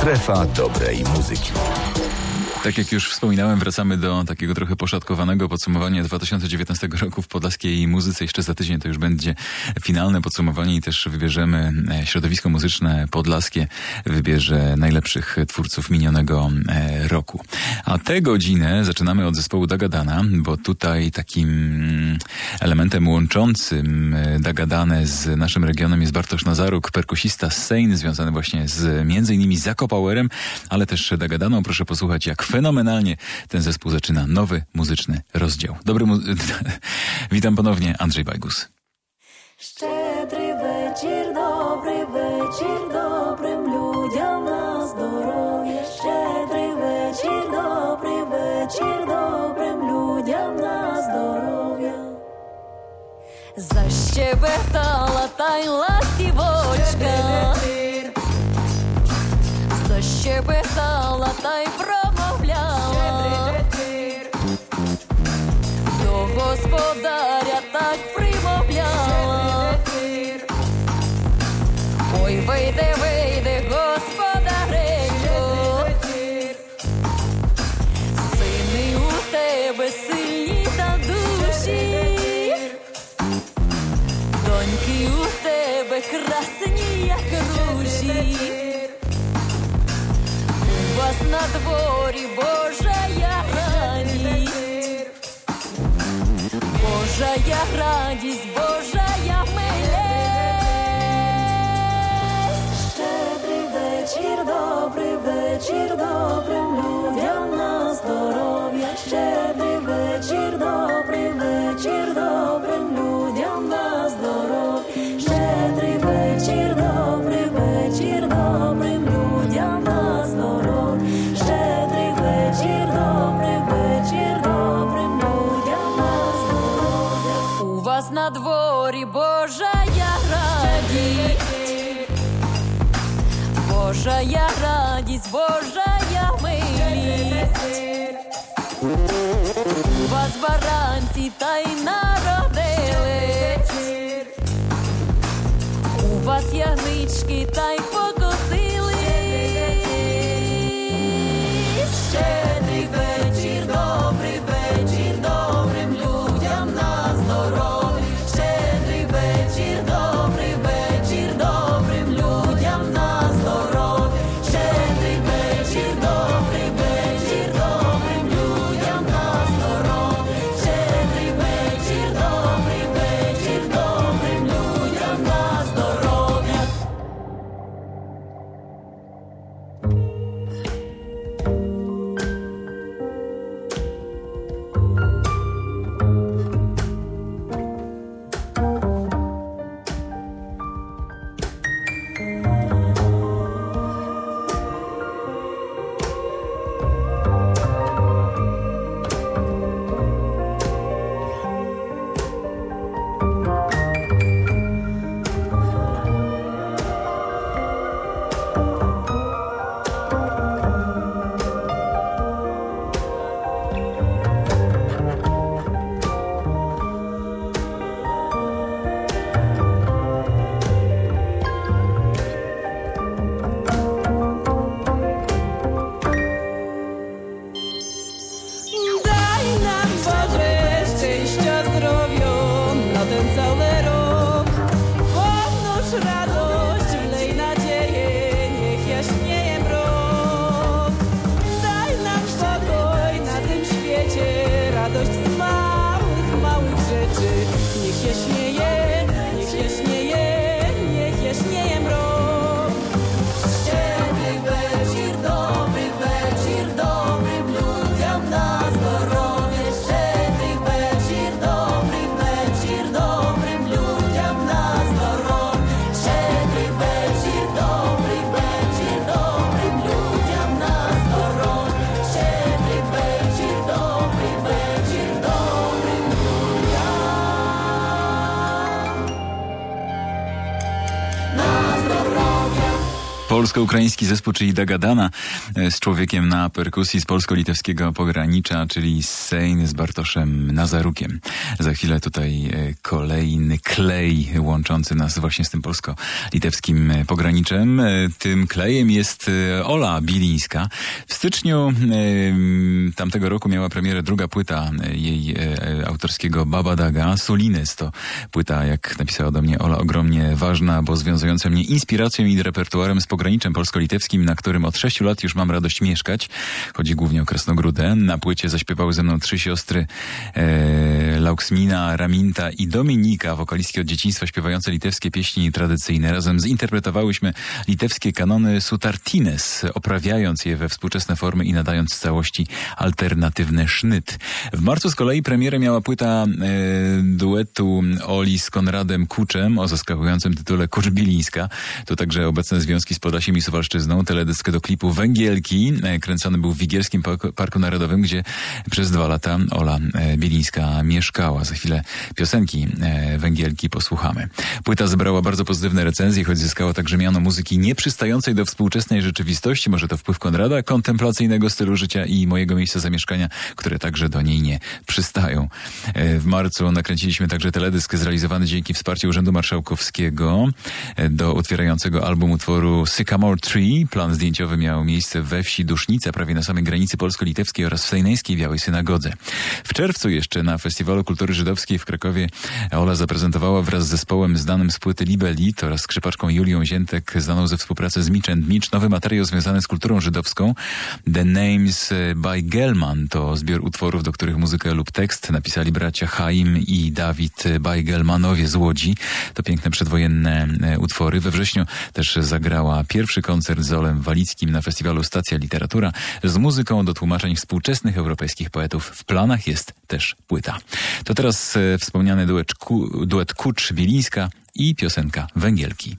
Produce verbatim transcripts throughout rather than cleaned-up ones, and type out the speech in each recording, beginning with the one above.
Strefa dobrej muzyki. Tak jak już wspominałem, wracamy do takiego trochę poszatkowanego podsumowania dwa tysiące dziewiętnastego roku w podlaskiej muzyce. Jeszcze za tydzień to już będzie finalne podsumowanie i też wybierzemy środowisko muzyczne podlaskie, wybierze najlepszych twórców minionego roku. A tę godzinę zaczynamy od zespołu Dagadana, bo tutaj takim elementem łączącym Dagadanę z naszym regionem jest Bartosz Nazaruk, perkusista z Sejn, związany właśnie z między innymi Zakopowerem, ale też Dagadaną. Proszę posłuchać, jak fenomenalnie ten zespół zaczyna nowy muzyczny rozdział. Dobry mu... Witam ponownie, Andrzej Bajgus. Щедрий вечір, добрий вечір, добрим людям на здоров'я. Щедрий вечір, добрий вечір, добрим людям на здоров'я. Защебетала та й ластівочка, защебетала та й промовляла, до господаря так примовляла. Ой, вийди, вийди, господаренько, сини у тебе сильні та душі, доньки у тебе красні, як ружі. У вас на дворі Божая радість, Божая радість, Божая милість. Щедрий вечір, добрий вечір, добрим людям на здоров'я. Щедрий вечір, добрий вечір, добрим людям на здоров'я. Щедрий вечір, добрий вечір, добрим людям на здоров'я. Щедрий вечір, добрий вечір, добрим людям на здоров'я. У вас на дворі Божая радість, Божая радість, Божая милість. У вас баранці та й народились, у вас ягнички та й покотились. Щедрий вечір, добрий вечір, добрим людям на здоров'я. Щедрий вечір, добрий вечір, добрим людям на здоров'я. Щедрий вечір, добрий вечір, добрим людям на здоров'я. Щедрий вечір, добрий вечір, добрим людям на здоров'я. polsko-ukraiński zespół, czyli Dagadana, z człowiekiem na perkusji z polsko-litewskiego pogranicza, czyli Sejn z Bartoszem Nazarukiem. Za chwilę tutaj kolejny klej łączący nas właśnie z tym polsko-litewskim pograniczem. Tym klejem jest Ola Bilińska. W styczniu tamtego roku miała premierę druga płyta jej autorskiego Baba Daga. Solines to płyta, jak napisała do mnie Ola, ogromnie ważna, bo związująca mnie inspiracją i repertuarem z pograniczem polsko-litewskim, na którym od sześciu lat już mam radość mieszkać. Chodzi głównie o Krasnogródę. Na płycie zaśpiewały ze mną trzy siostry e, Lauksmina, Raminta i Dominika, wokalistki od dzieciństwa śpiewające litewskie pieśni tradycyjne. Razem zinterpretowałyśmy litewskie kanony Sutartines, oprawiając je we współczesne formy i nadając całości alternatywny sznyt. W marcu z kolei premierę miała płyta e, duetu Oli z Konradem Kuczem o zaskakującym tytule Kucz Bilińska. To także obecne związki z Podlasiem i Suwalszczyzną. Teledysk do klipu Węgielki e, kręcony był w Wigierskim Parku, Parku Narodowym, gdzie przez dwa lata Ola e, Bilińska mieszkała. Za chwilę piosenki e, Węgielki posłuchamy. Płyta zebrała bardzo pozytywne recenzje, choć zyskała także miano muzyki nieprzystającej do współczesnej rzeczywistości. Może to wpływ Konrada, kontemplacyjnego stylu życia i mojego miejsca zamieszkania, które także do niej nie przystają. E, w marcu nakręciliśmy także teledysk zrealizowany dzięki wsparciu Urzędu Marszałkowskiego e, do otwierającego album utworu Sycamore Tree. Plan zdjęciowy miał miejsce we wsi Dusznica, prawie na samej granicy polsko-litewskiej, oraz w sejneńskiej Białej Synagodze. W czerwcu jeszcze na Festiwalu Kultury Żydowskiej w Krakowie Ola zaprezentowała wraz z zespołem znanym z płyty Libelit oraz skrzypaczką Julią Ziętek, znaną ze współpracy z Mitch and Mitch, nowy materiał związany z kulturą żydowską. The Names by Gelman to zbiór utworów, do których muzykę lub tekst napisali bracia Chaim i Dawid Bajgelmanowie z Łodzi. To piękne przedwojenne utwory. We wrześniu też zagrała pierwszy koncert z Olem Walickim na festiwalu Stacja Literatura z muzyką do tłumaczeń współczesnych europejskich poetów. W planach jest też płyta. To teraz e, wspomniany duet, ku, duet Kucz Bilińska i piosenka Węgielki.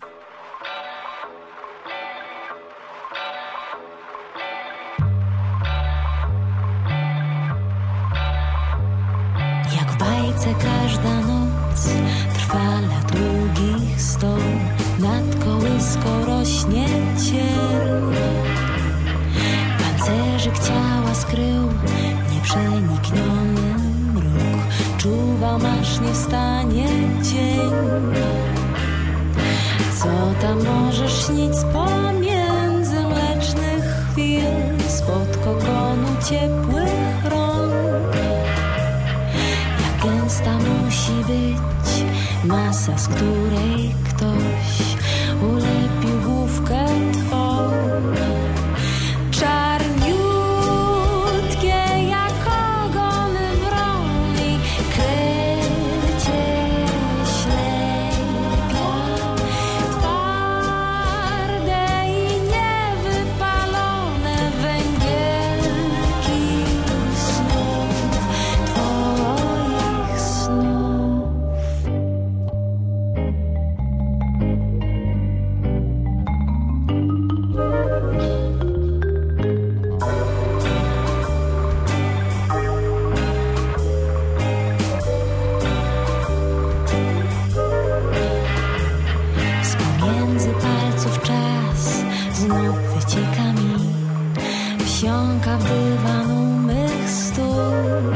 Jak w bajce każda noc trwa lat długich sto, nad kołyską rośnie cień. Pancerzyk ciała skrył nieprzenikniony mrok, czuwam aż nie wstanie dzień. Co tam możesz śnić pomiędzy mlecznych chwil, spod kokonu ciepłych rąk? Jak gęsta musi być masa, z której ktoś ulepił główkę twą. Czarniutkie jak ogony wroni, krew cię ślepia. Twarde i niewypalone węgielki snów, twoich snów. Z pomiędzy palców czas znów wycieka mi, wsiąka w dywan mych stóp.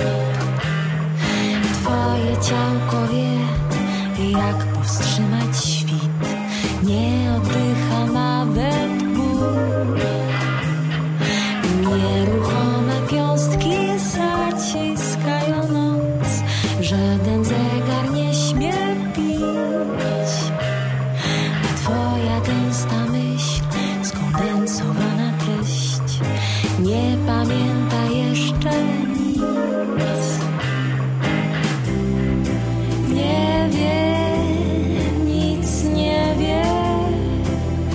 Twoje ciałko wie, jak powstrzymać świt, nie oddycha nawet Bóg. Nieruchome piąstki zaciskają noc, żaden zegar nie śmie pić. A twoja gęsta myśl, skondensowana treść, nie pamięta jeszcze nic. Nie wie, nic nie wie,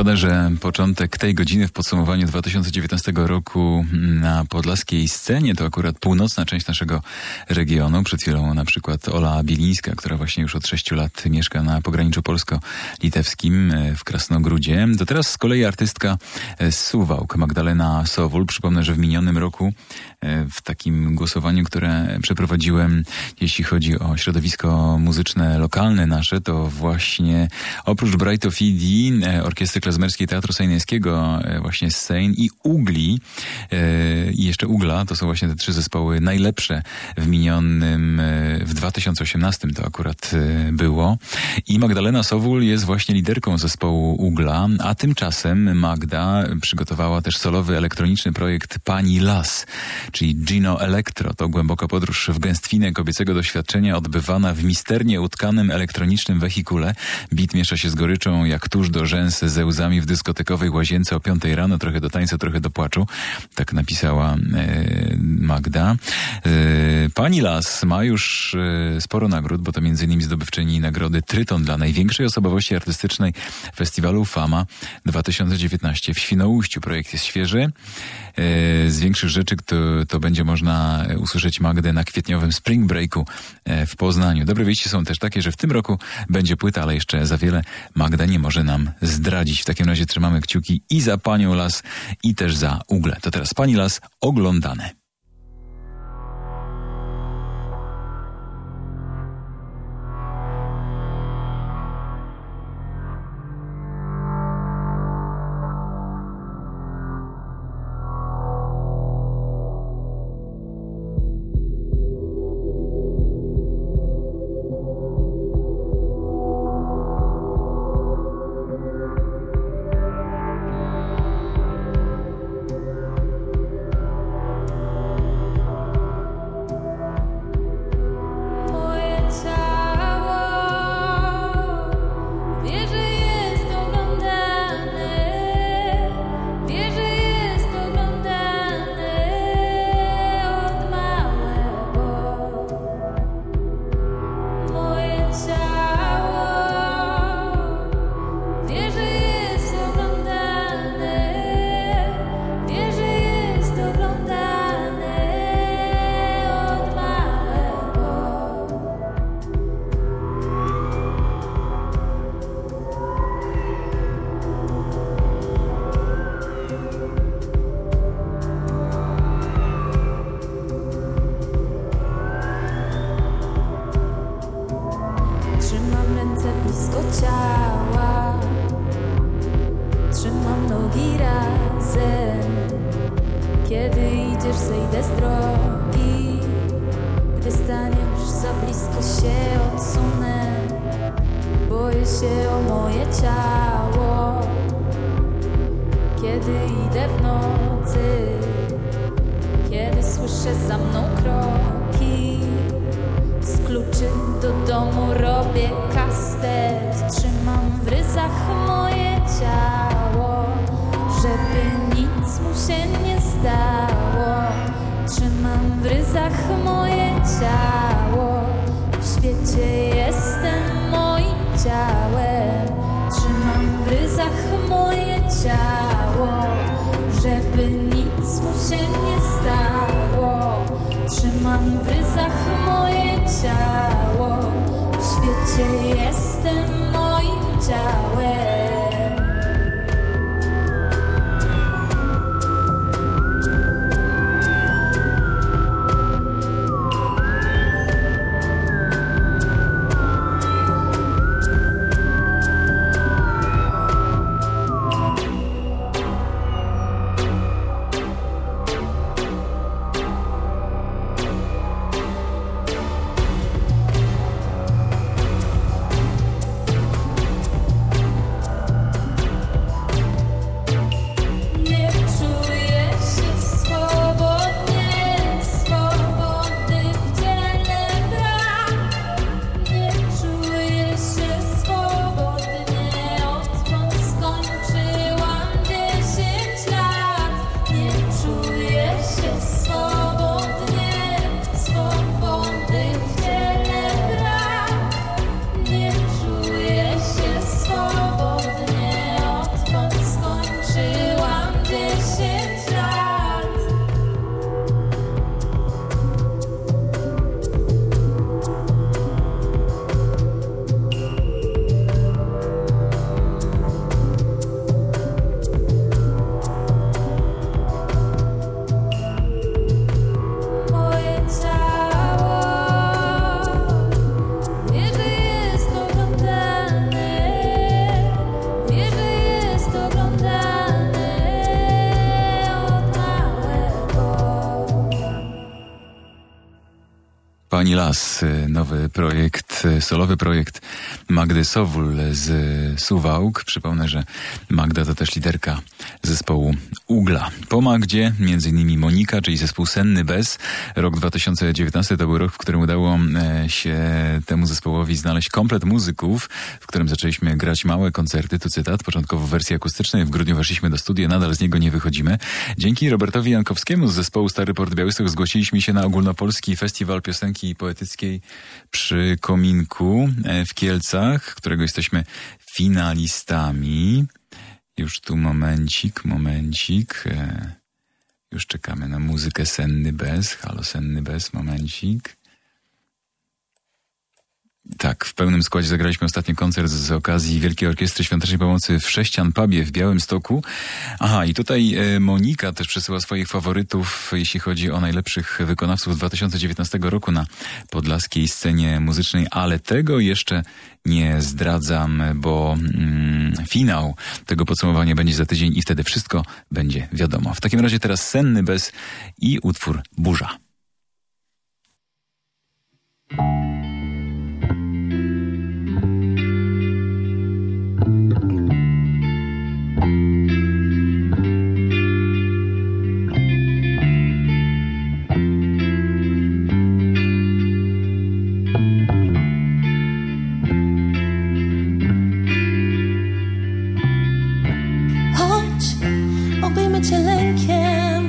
Szkoda, że początek tej godziny w podsumowaniu dwa tysiące dziewiętnastego roku na podlaskiej scenie to akurat północna część naszego regionu. Przed chwilą na przykład Ola Bielińska, która właśnie już od sześciu lat mieszka na pograniczu polsko-litewskim w Krasnogródzie. To teraz z kolei artystka z Suwałk, Magdalena Sowul. Przypomnę, że w minionym roku w takim głosowaniu, które przeprowadziłem, jeśli chodzi o środowisko muzyczne lokalne nasze, to właśnie oprócz Bright of E D, Orkiestry Klezmerskiej Teatru Sejneńskiego, właśnie z Sejn i Ugli i jeszcze Ugla, to są właśnie te trzy zespoły najlepsze w minionym, w dwa tysiące osiemnastym to akurat było. I Magdalena Sowul jest właśnie liderką zespołu Ugla, a tymczasem Magda przygotowała też solowy elektroniczny projekt Pani Las, czyli Gino Electro. To głęboka podróż w gęstwinę kobiecego doświadczenia odbywana w misternie utkanym elektronicznym wehikule. Beat miesza się z goryczą jak tuż do rzęs ze łzami w dyskotekowej łazience o piątej rano, trochę do tańca, trochę do płaczu. Tak napisała e, Magda. E, Pani Las ma już e, sporo nagród, bo to między innymi zdobywczyni nagrody Tryton dla największej osobowości artystycznej festiwalu Fama dwa tysiące dziewiętnaście w Świnoujściu. Projekt jest świeży. E, z większych rzeczy to, to będzie można usłyszeć Magdę na kwietniowym Spring Breaku e, w Poznaniu. Dobre wieści są też takie, że w tym roku będzie płyta, ale jeszcze za wiele Magda nie może nam zdradzić. W takim razie trzymamy kciuki i za Panią Las, i też za Uglę. To teraz Pani Las, Oglądane. Pani Las, nowy projekt, solowy projekt Magdy Sowul z Suwałk. Przypomnę, że Magda to też liderka zespołu Ugla. Po Magdzie między innymi Monika, czyli zespół Senny Bez. Rok dwa tysiące dziewiętnasty to był rok, w którym udało się temu zespołowi znaleźć komplet muzyków, w którym zaczęliśmy grać małe koncerty, tu cytat, początkowo w wersji akustycznej, w grudniu weszliśmy do studia, nadal z niego nie wychodzimy. Dzięki Robertowi Jankowskiemu z zespołu Stary Port Białystok zgłosiliśmy się na ogólnopolski festiwal piosenki poetyckiej przy Kominku w Kielcach, którego jesteśmy finalistami. Już tu momencik, momencik. Już czekamy na muzykę Senny Bez. Halo Senny Bez, momencik. Tak, w pełnym składzie zagraliśmy ostatni koncert z okazji Wielkiej Orkiestry Świątecznej Pomocy w Sześcian Pubie w Białymstoku. Aha, i tutaj e, Monika też przesyła swoich faworytów, jeśli chodzi o najlepszych wykonawców dwa tysiące dziewiętnastego roku na podlaskiej scenie muzycznej, ale tego jeszcze nie zdradzam, bo mm, finał tego podsumowania będzie za tydzień i wtedy wszystko będzie wiadomo. W takim razie teraz Senny Bez i utwór Burza. Cię lękiem,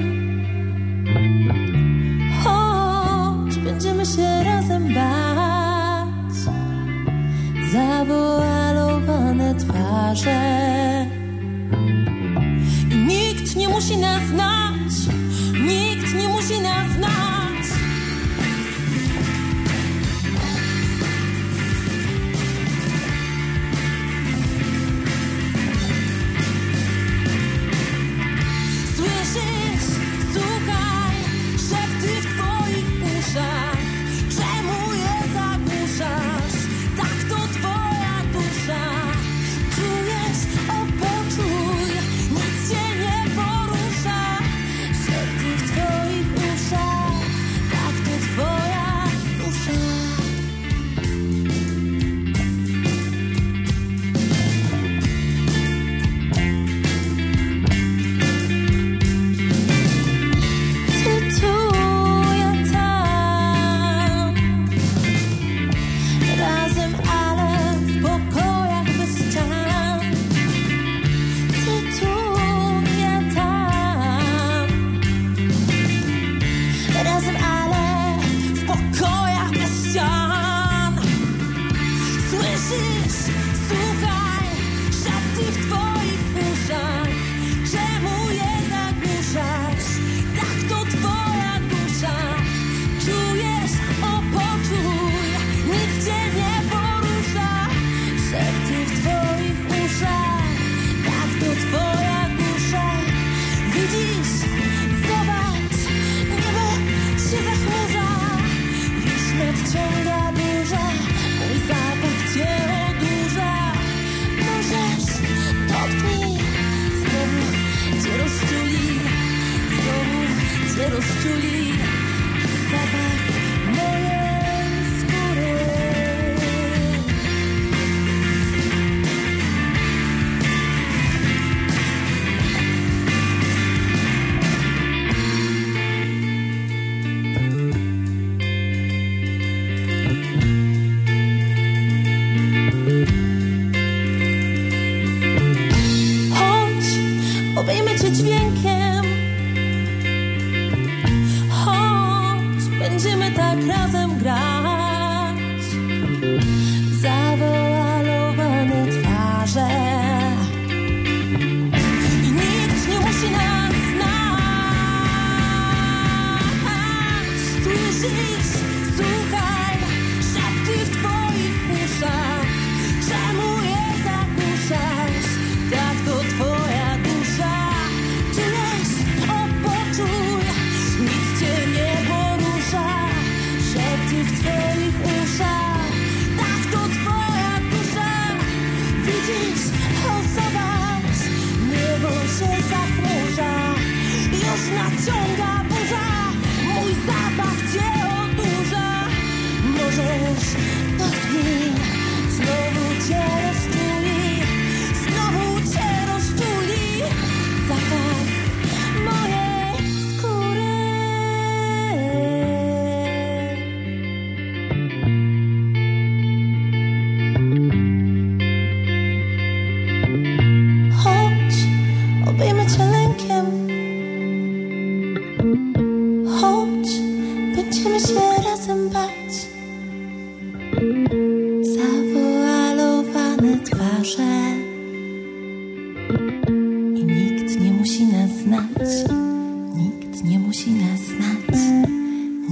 choć będziemy się razem bać, zawoalowane twarze i nikt nie musi nas znać, nikt nie musi nas znać. Rozczuli zapach mojej skóry. Chodź, obejmę cię dźwiękiem, będziemy tak razem grać, zawoalowane twarze i nikt nie musi nas znać. Słyszysz, słuchaj, szepty w twoich uszach, czemu je zagłuszasz? Tak to twoja dusza, czujesz, o poczuj, nic cię nie szepty w twoich uszach, tak to twoja dusza. Widzisz, o zobacz, niebo się zachmurza, już naciąga burza, mój zapach cię odurza.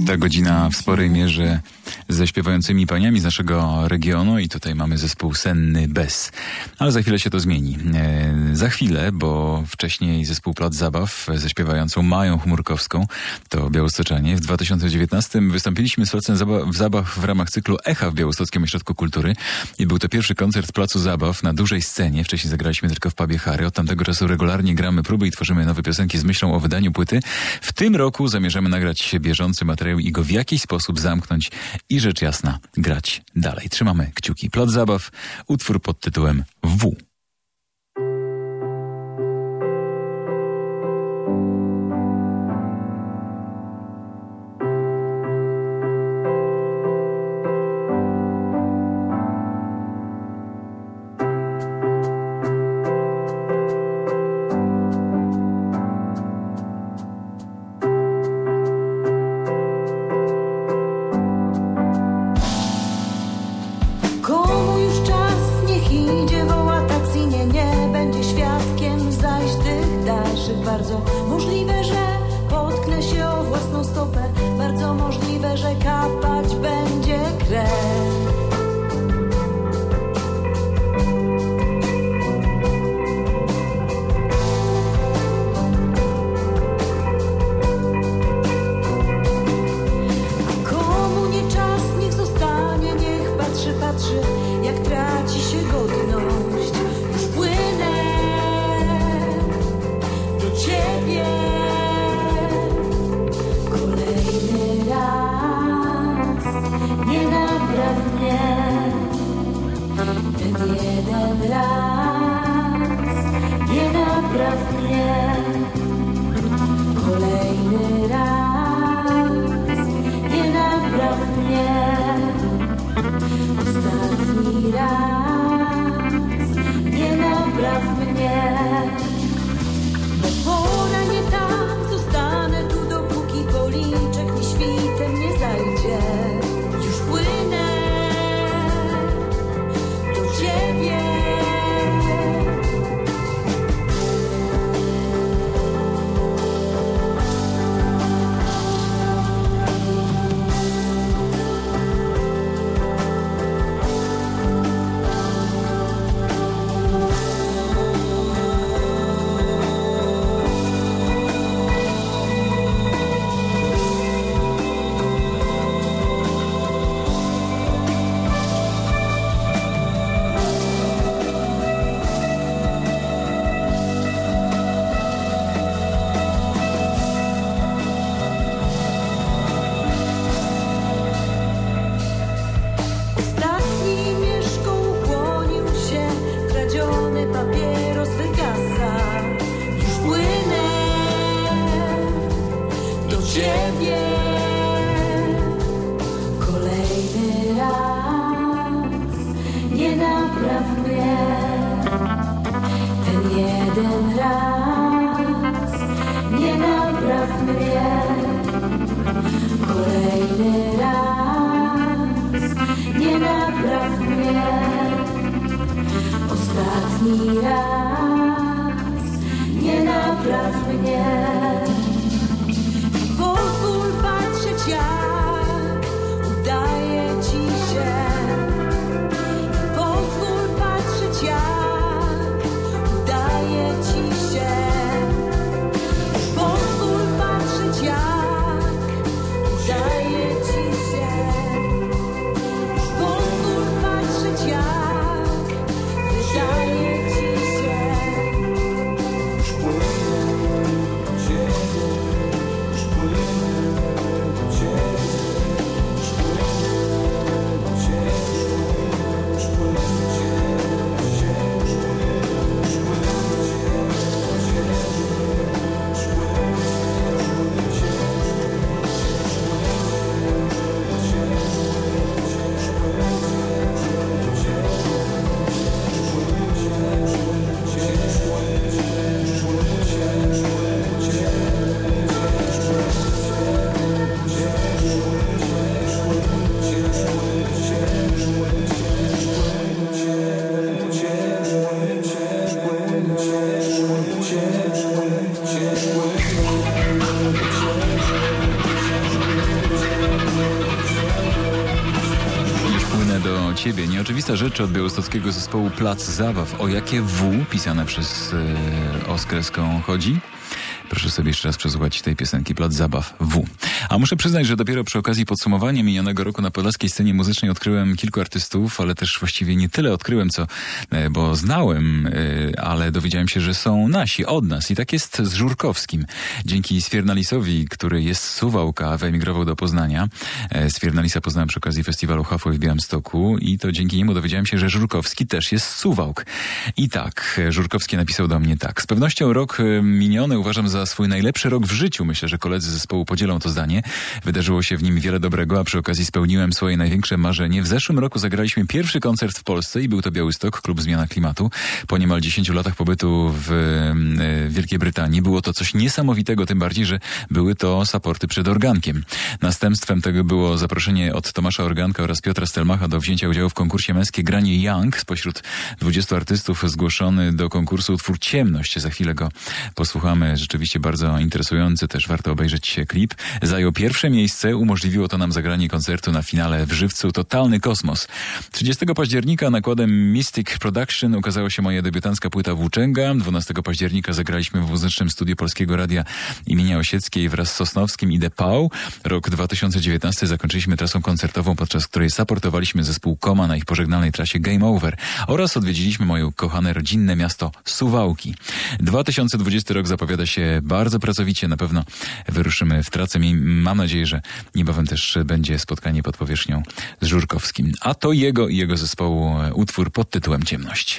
Ta godzina w sporej mierze ze śpiewającymi paniami z naszego regionu i tutaj mamy zespół Senny Bez. Ale za chwilę się to zmieni. E, za chwilę, bo wcześniej zespół Plac Zabaw ze śpiewającą Mają Chmurkowską, to białostoczanie. W dwa tysiące dziewiętnastym wystąpiliśmy z Placem Zabaw w, zabaw w ramach cyklu Echa w Białostockim Ośrodku Kultury i był to pierwszy koncert Placu Zabaw na dużej scenie. Wcześniej zagraliśmy tylko w pubie Harry. Od tamtego czasu regularnie gramy próby i tworzymy nowe piosenki z myślą o wydaniu płyty. W tym roku zamierzamy nagrać bieżący materiał i go w jakiś sposób zamknąć i rzecz jasna grać dalej. Trzymamy kciuki. Plac Zabaw, utwór pod tytułem W. Komu już czas, niech idzie, woła taksi, nie, nie będzie świadkiem zaś tych dalszych. Bardzo możliwe, że potknę się o własną stopę, bardzo możliwe, że kapać będzie krew. Patrzy, jak traci się godność. Już płynę do ciebie kolejny raz. Nie napraw mnie ten jeden raz. Nie napraw mnie kolejny raz. Nie napraw mnie ostatni raz, nie napraw mnie. Bo pora nie tak, zostanę tu dopóki policzek mi świtem nie zajdzie. Już płynę do ciebie. Kolejny raz, nie napraw mnie ten jeden raz, nie napraw mnie kolejny raz, nie napraw mnie ostatni raz, nie napraw mnie. Pozwól patrzeć, jak udaje ci się. Pozwól patrzeć, jak udaje ci się. Pozwól patrzeć, jak o ciebie. Nieoczywista rzecz od białostockiego zespołu Plac Zabaw. O jakie W pisane przez yy, O z kreską chodzi? Proszę sobie jeszcze raz przesłuchać tej piosenki Plac Zabaw W. A muszę przyznać, że dopiero przy okazji podsumowania minionego roku na podlaskiej scenie muzycznej odkryłem kilku artystów, ale też właściwie nie tyle odkryłem, co, bo znałem, ale dowiedziałem się, że są nasi, od nas. I tak jest z Żurkowskim. Dzięki Swiernalisowi, który jest z Suwałka, wyemigrował do Poznania. Swiernalisa poznałem przy okazji festiwalu Hafoj w Białymstoku i to dzięki niemu dowiedziałem się, że Żurkowski też jest z Suwałk. I tak, Żurkowski napisał do mnie tak. Z pewnością rok miniony uważam za swój najlepszy rok w życiu. Myślę, że koledzy zespołu podzielą to zdanie. Wydarzyło się w nim wiele dobrego, a przy okazji spełniłem swoje największe marzenie. W zeszłym roku zagraliśmy pierwszy koncert w Polsce i był to Białystok, klub Zmiana Klimatu. Po niemal dziesięciu latach pobytu w Wielkiej Brytanii było to coś niesamowitego, tym bardziej, że były to supporty przed organkiem. Następstwem tego było zaproszenie od Tomasza Organka oraz Piotra Stelmacha do wzięcia udziału w konkursie Męskie Granie Young. Spośród dwudziestu artystów zgłoszony do konkursu utwór Ciemność. Za chwilę go posłuchamy. Rzeczywiście bardzo interesujący, też warto obejrzeć klip. Zajął pierwsze miejsce, umożliwiło to nam zagranie koncertu na finale w Żywcu Totalny Kosmos. trzydziestego października nakładem Mystic Production ukazała się moja debiutancka płyta Włóczęga. dwunastego października zagraliśmy w muzycznym studiu Polskiego Radia imienia Osieckiej wraz z Sosnowskim i Depau. Rok dwa tysiące dziewiętnasty zakończyliśmy trasą koncertową, podczas której supportowaliśmy zespół Koma na ich pożegnalnej trasie Game Over oraz odwiedziliśmy moje kochane rodzinne miasto Suwałki. dwa tysiące dwudziesty rok zapowiada się bardzo pracowicie. Na pewno wyruszymy w tracę. Mam nadzieję, że niebawem też będzie spotkanie pod powierzchnią z Żurkowskim. A to jego i jego zespołu utwór pod tytułem Ciemność.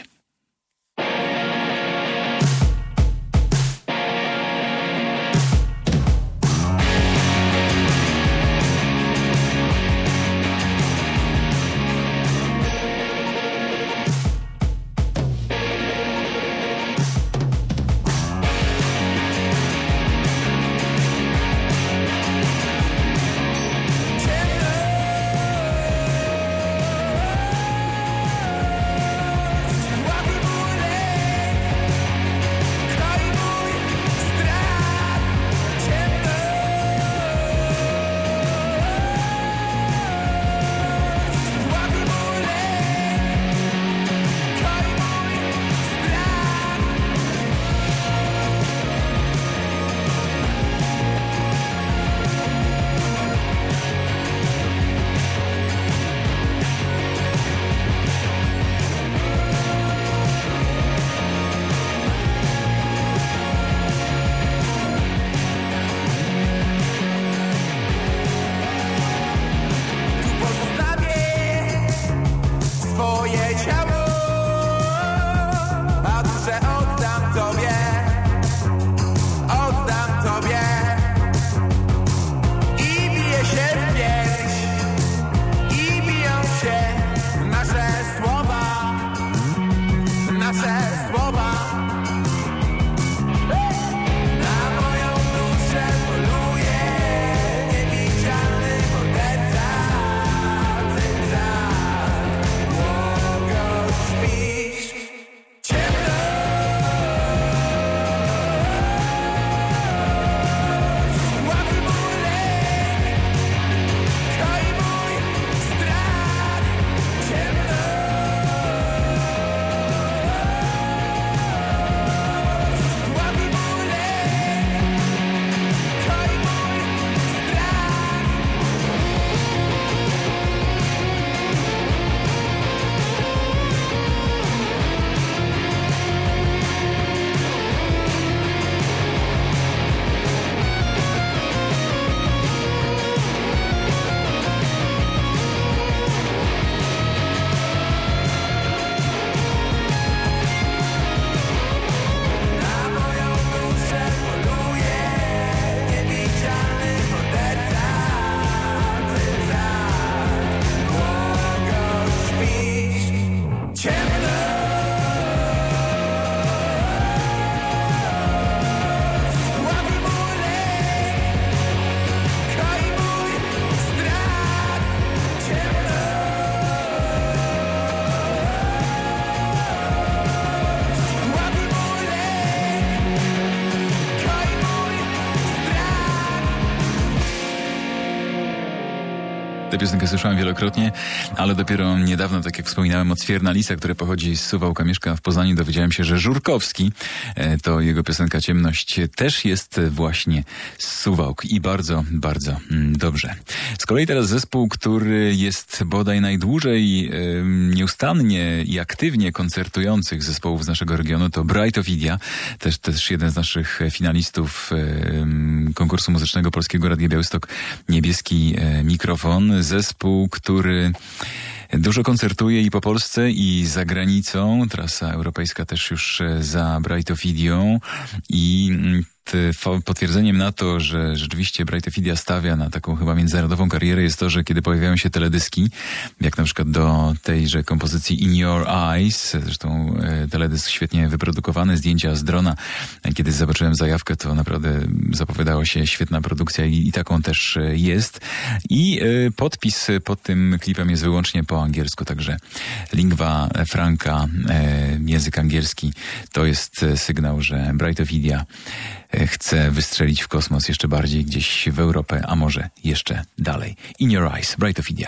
Tę piosenkę słyszałem wielokrotnie, ale dopiero niedawno, tak jak wspominałem, od Swiernalisa, który pochodzi z Suwałka, mieszka w Poznaniu, dowiedziałem się, że Żurkowski, to jego piosenka Ciemność, też jest właśnie z Suwałk i bardzo, bardzo dobrze. Z kolei teraz zespół, który jest bodaj najdłużej nieustannie i aktywnie koncertujących zespołów z naszego regionu, to Bright Ovidia, też, też jeden z naszych finalistów konkursu muzycznego Polskiego Radia Białystok, Niebieski Mikrofon. Zespół, który dużo koncertuje i po Polsce, i za granicą. Trasa europejska też już za Bright Ovidią i potwierdzeniem na to, że rzeczywiście Bright Ovidia stawia na taką chyba międzynarodową karierę, jest to, że kiedy pojawiają się teledyski, jak na przykład do tejże kompozycji In Your Eyes, zresztą teledysk świetnie wyprodukowany, zdjęcia z drona. Kiedy zobaczyłem zajawkę, to naprawdę zapowiadała się świetna produkcja i, i taką też jest. I y, podpis pod tym klipem jest wyłącznie po angielsku, także lingua franca, y, język angielski, to jest sygnał, że Bright Ovidia chce wystrzelić w kosmos jeszcze bardziej, gdzieś w Europę, a może jeszcze dalej. In Your Eyes, Bright Ovidia.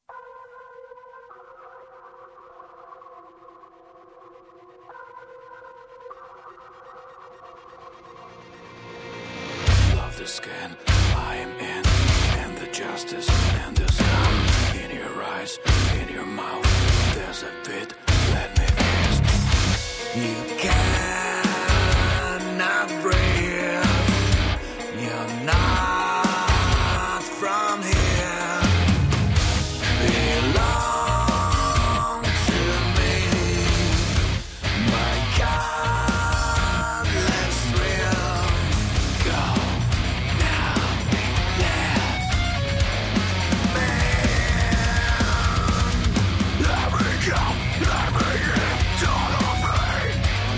Love the skin I am in, and the justice and the sun. In your eyes, in your mouth, there's a bit, let me rest. You cannot breathe. You're not from here. Belong to me. My godless thrill. Go now, let me in. Let me go, let me in. Don't afraid.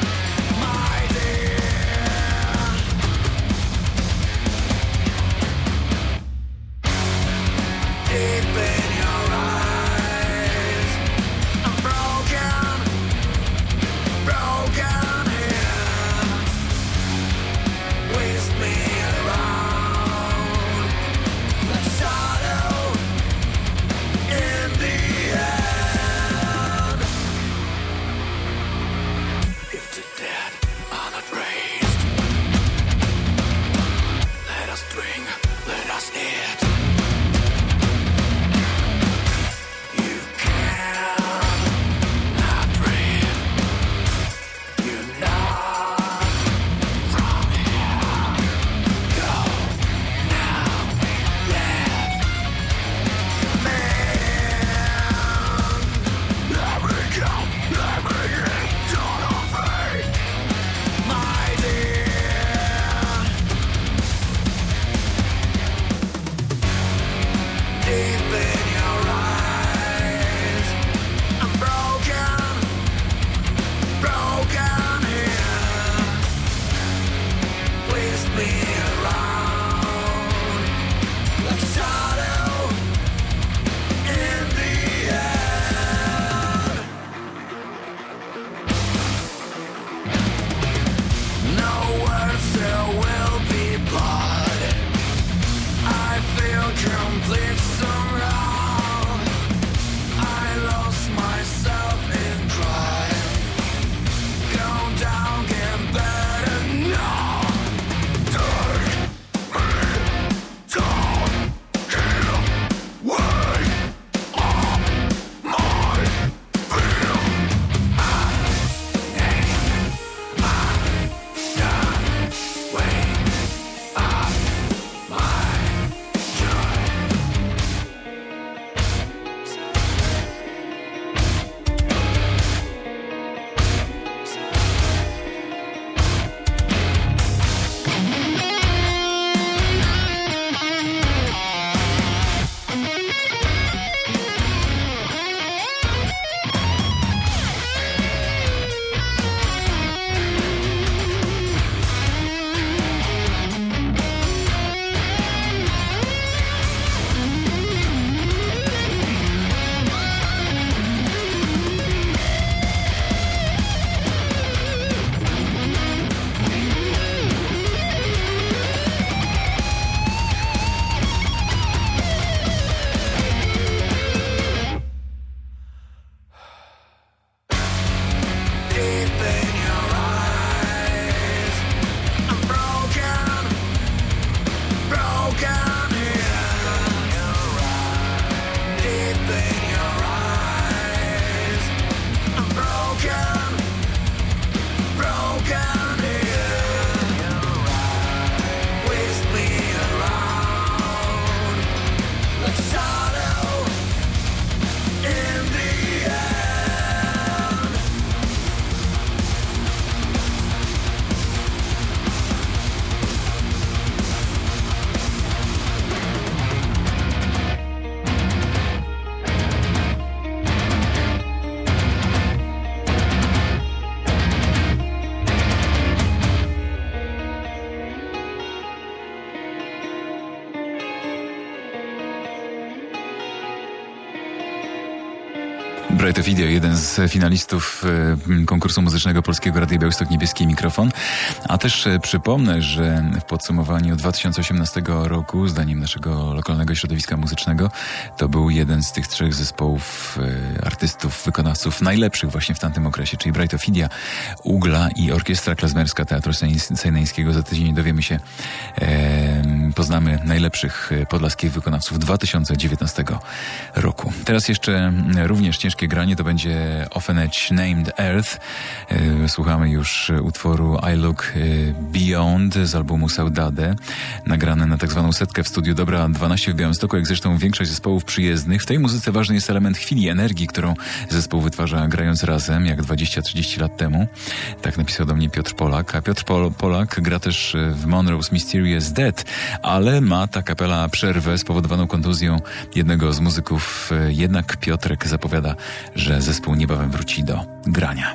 Bright Video, jeden z finalistów konkursu muzycznego Polskiego Radia Białystok Niebieski Mikrofon. A też przypomnę, że w podsumowaniu dwa tysiące osiemnastego roku, zdaniem naszego lokalnego środowiska muzycznego, to był jeden z tych trzech zespołów artystów, wykonawców najlepszych właśnie w tamtym okresie, czyli Bright Video, Ugla i Orkiestra Klezmerska Teatru Sejneńskiego. Za tydzień dowiemy się, e, poznamy najlepszych podlaskich wykonawców dwa tysiące dziewiętnastego roku. Teraz jeszcze również ciężkie granie, to będzie Orphanage Named Earth. Słuchamy już utworu I Look Beyond z albumu Saudade, nagrane na tak zwaną setkę w studiu Dobra dwanaście w Białymstoku, jak zresztą większość zespołów przyjezdnych. W tej muzyce ważny jest element chwili, energii, którą zespół wytwarza grając razem, jak dwadzieścia trzydzieści lat temu. Tak napisał do mnie Piotr Polak. A Piotr Pol- Polak gra też w Monroe's Mysterious Death, ale ma ta kapela przerwę spowodowaną kontuzją jednego z muzyków. Jednak Piotrek zapowiada, że zespół niebawem wróci do grania.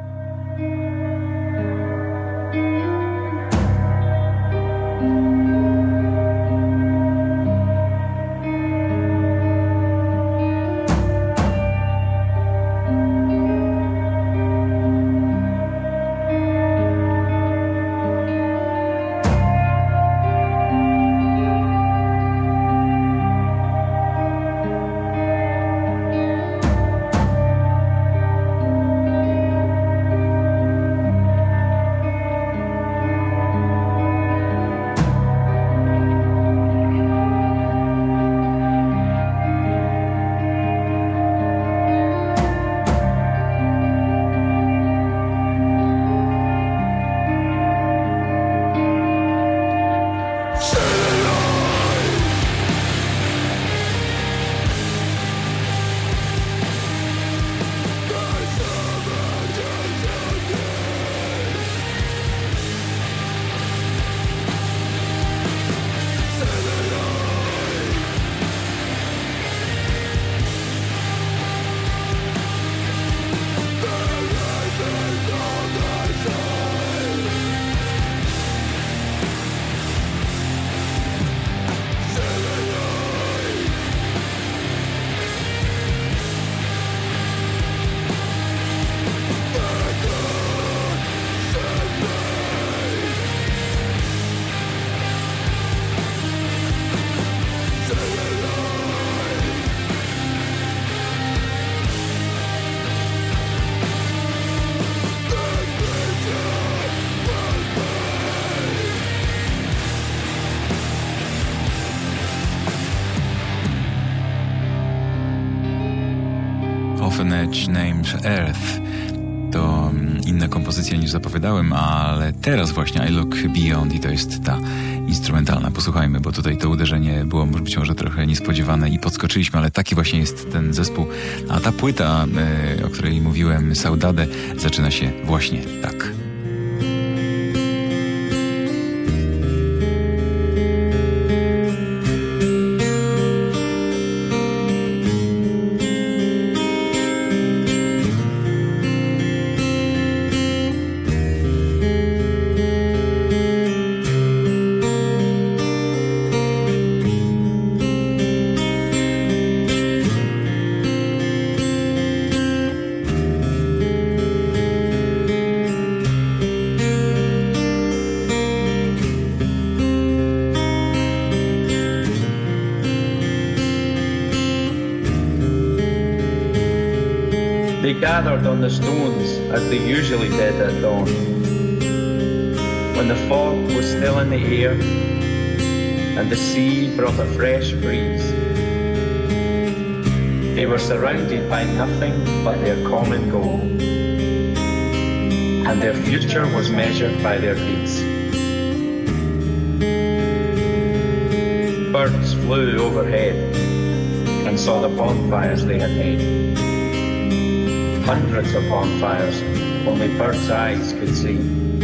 Orphanage Named Earth to inna kompozycja niż zapowiadałem, ale teraz właśnie I Look Beyond i to jest ta instrumentalna. Posłuchajmy, bo tutaj to uderzenie było być może trochę niespodziewane i podskoczyliśmy, ale taki właśnie jest ten zespół. A ta płyta, o której mówiłem, Saudade, zaczyna się właśnie tak. They gathered on the stones as they usually did at dawn, when the fog was still in the air and the sea brought a fresh breeze. They were surrounded by nothing but their common goal, and their future was measured by their deeds. Birds flew overhead and saw the bonfires they had made. Hundreds of bonfires only birds' eyes could see.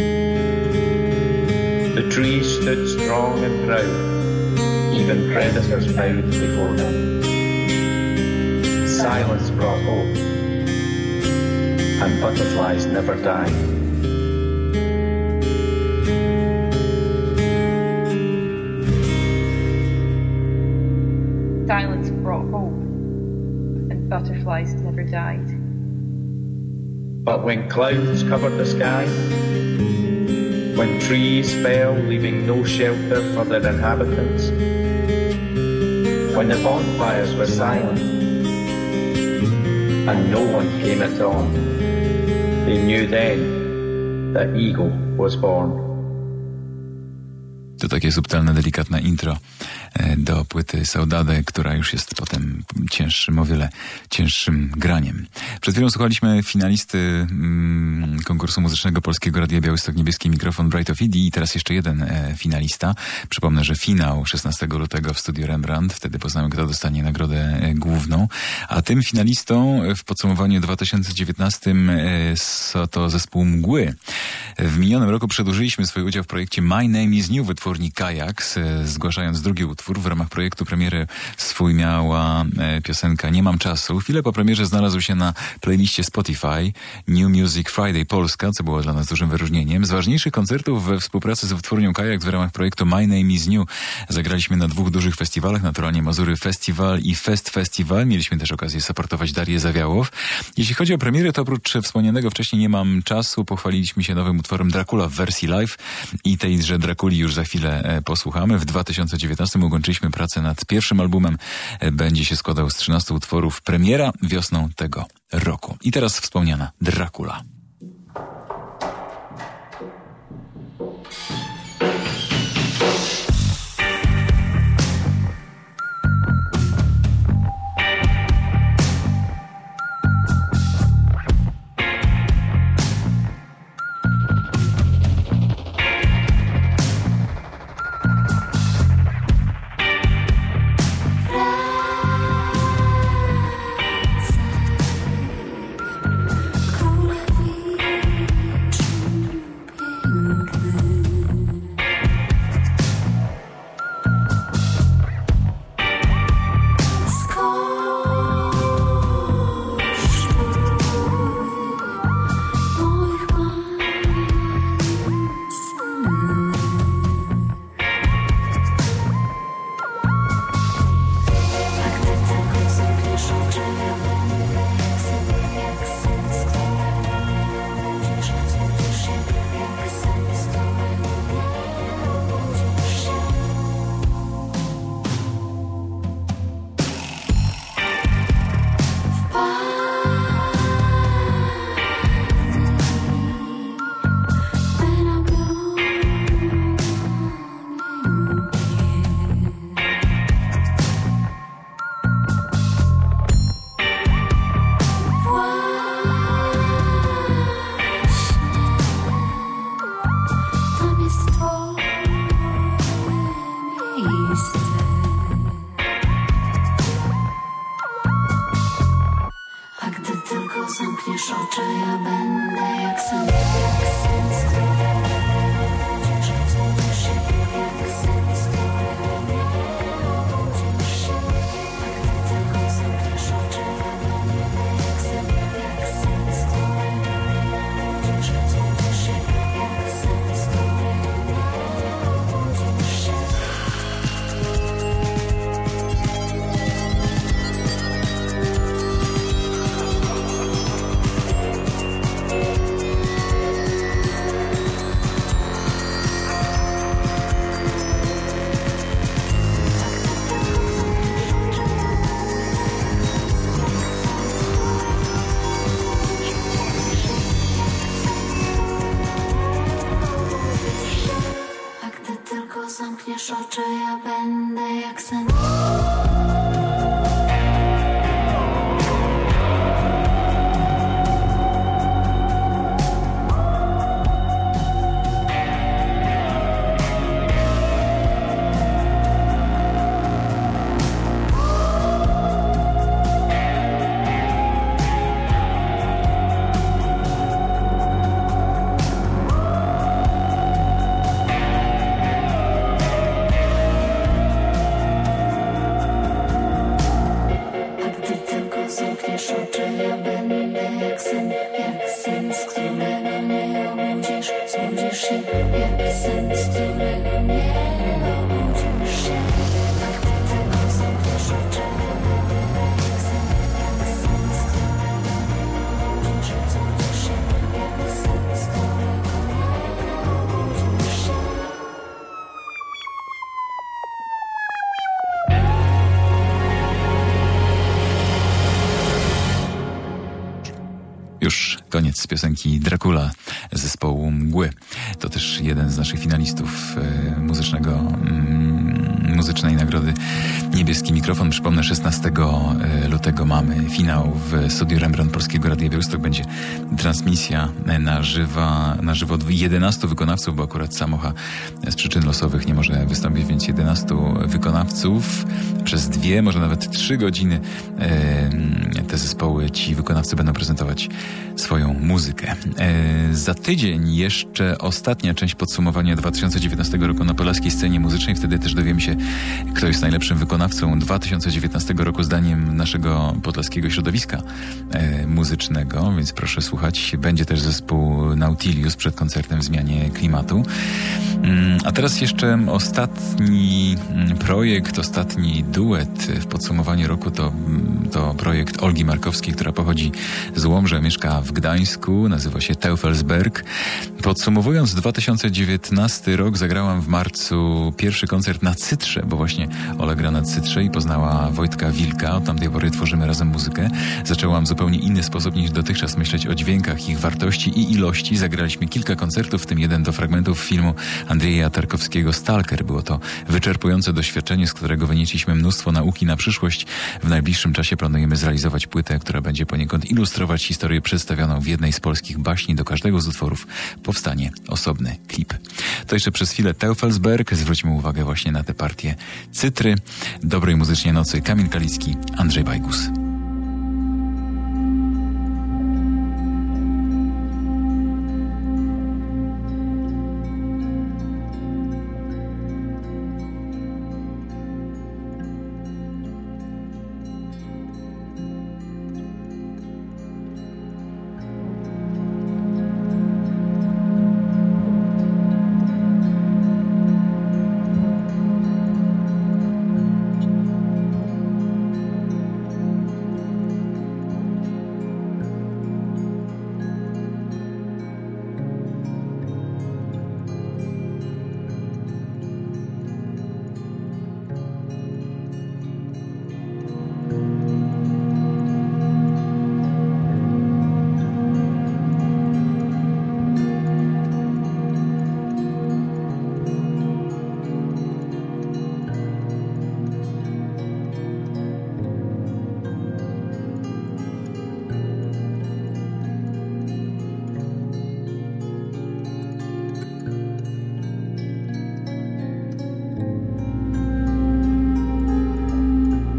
The trees stood strong and proud, even predators bowed before them. Silence brought hope, and butterflies never die. Silence brought hope, and butterflies never died. But when clouds covered the sky, when trees fell, leaving no shelter for their inhabitants, when the bonfires were silent, and no one came at dawn, they knew then that Eagle was born. To takie subtelne, delikatne intro do płyty Saudade, która już jest potem cięższym, o wiele cięższym graniem. Przed chwilą słuchaliśmy finalisty mm, konkursu muzycznego Polskiego Radia Białystok Niebieski Mikrofon Bright of Idi i teraz jeszcze jeden e, finalista. Przypomnę, że finał szesnastego lutego w Studiu Rembrandt. Wtedy poznamy, kto dostanie nagrodę e, główną. A tym finalistą w podsumowaniu dwa tysiące dziewiętnastym e, to zespół Mgły. W minionym roku przedłużyliśmy swój udział w projekcie My Name is New wytwórni Kajaks, e, zgłaszając drugi utwór. W ramach projektu premiery swój miała e, piosenka Nie mam czasu. Chwilę po premierze znalazł się na playliście Spotify New Music Friday Polska, co było dla nas dużym wyróżnieniem. Z ważniejszych koncertów we współpracy z wytwórnią Kajaks w ramach projektu My Name is New zagraliśmy na dwóch dużych festiwalach, naturalnie Mazury Festival i Fest Festival. Mieliśmy też okazję supportować Darię Zawiałow. Jeśli chodzi o premierę, to oprócz wspomnianego wcześniej Nie mam czasu, pochwaliliśmy się nowym utworem Dracula w wersji live i tejże Drakuli już za chwilę e, posłuchamy. W dwa tysiące dziewiętnastym ukończyliśmy pracę nad pierwszym albumem. E, będzie się składał z trzynastu utworów. Premiera wiosną tego roku. I teraz wspomniana Dracula. zamkniesz oczy, ja będę jak sen. Koniec z piosenki Dracula zespołu Mgły. To też jeden z naszych finalistów e, muzycznego, mm, muzycznej nagrody Niebieski Mikrofon. Przypomnę, szesnastego lutego mamy finał w studiu Rembrandt Polskiego Radia Białystok. Będzie transmisja na, żywa, na żywo jedenastu wykonawców, bo akurat Samocha z przyczyn losowych nie może wystąpić, więc jedenastu wykonawców przez dwie, może nawet trzy godziny e, te zespoły, ci wykonawcy będą prezentować swoją muzykę. E, za tydzień jeszcze ostatnia część podsumowania dwa tysiące dziewiętnastego roku na podlaskiej scenie muzycznej. Wtedy też dowiemy się, kto jest najlepszym wykonawcą dwa tysiące dziewiętnastego roku zdaniem naszego podlaskiego środowiska e, muzycznego, więc proszę słuchać. Będzie też zespół Nautilus przed koncertem w zmianie klimatu. Mm, a teraz jeszcze ostatni projekt, ostatni duet w podsumowaniu roku to, to projekt Olgi Markowskiej, która pochodzi z Łomży, mieszka w Gdańsku, nazywa się Teufelsberg. Podsumowując dwa tysiące dziewiętnasty rok, zagrałam w marcu pierwszy koncert na cytrze, bo właśnie Ola gra na cytrze i poznała Wojtka Wilka. Od tamtej pory tworzymy razem muzykę. Zaczęłam w zupełnie inny sposób niż dotychczas myśleć o dźwiękach, ich wartości i ilości. Zagraliśmy kilka koncertów, w tym jeden do fragmentów filmu Andrzeja Tarkowskiego Stalker. Było to wyczerpujące doświadczenie, z którego wynieśliśmy mnóstwo nauki na przyszłość. W najbliższym czasie planujemy zrealizować płytę, która będzie poniekąd ilustrować historię przedstawioną w jednej z polskich baśni. Do każdego z utworów powstanie osobny klip. To jeszcze przez chwilę Teufelsberg. Zwróćmy uwagę właśnie na tę partię cytry. Dobrej muzycznie nocy. Kamil Kalicki, Andrzej Bajgus.